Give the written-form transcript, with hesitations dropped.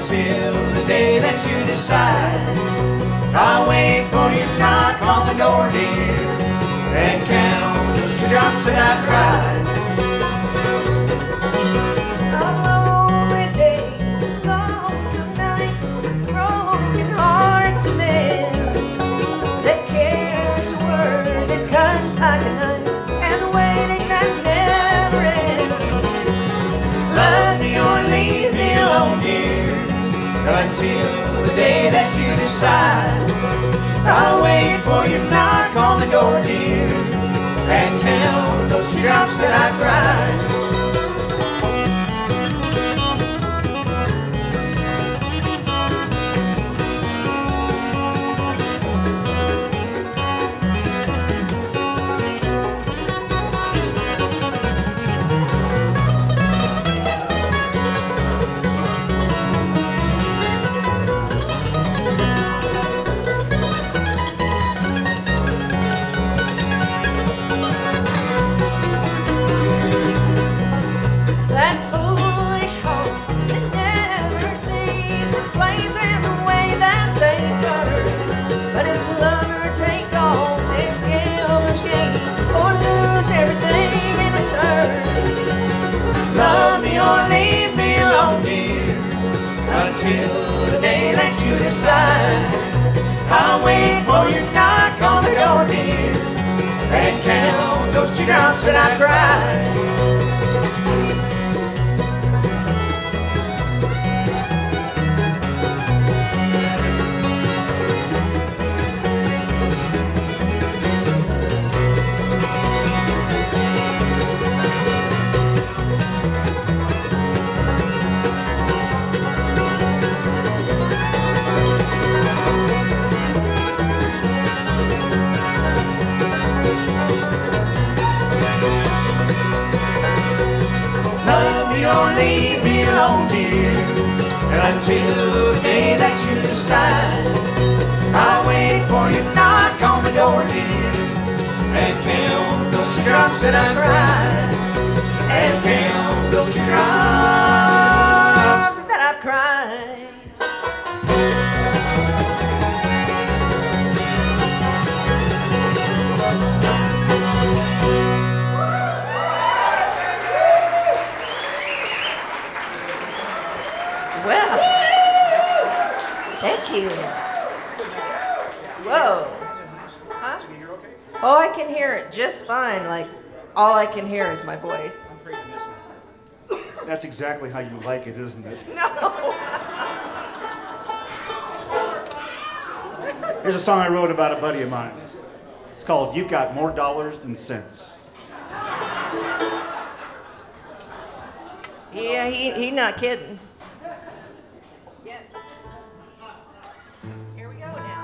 until the day that you decide. I'll wait for you to knock on the door, dear, and count those teardrops that I've cried. A lonely day, lonesome night, broken heart to mend, that carries a word that cuts like a knife, and waiting that never ends. Love me or leave me alone, dear, until the day that you decide. I'll wait for you to knock on the door, dear, and count those teardrops that I cried. That foolish hope that never sees the flames and the way that they burn. But it's love or take all, this gambler's game, or lose everything in return. Love me or leave me alone, dear, until the day that you decide. I'll wait for you to knock on the door, dear, and count those teardrops that I cried. Love me or leave me alone, dear, until the day that you decide. I'll wait for you to knock on the door, dear, and count those teardrops that I cried, and count those teardrops That I've cried. Well, thank you. Whoa. Huh? Oh, I can hear it just fine. Like, all I can hear is my voice. That's exactly how you like it, isn't it? No. Here's a song I wrote about a buddy of mine. It's called You've Got More Dollars Than Sense. Yeah, he not kidding.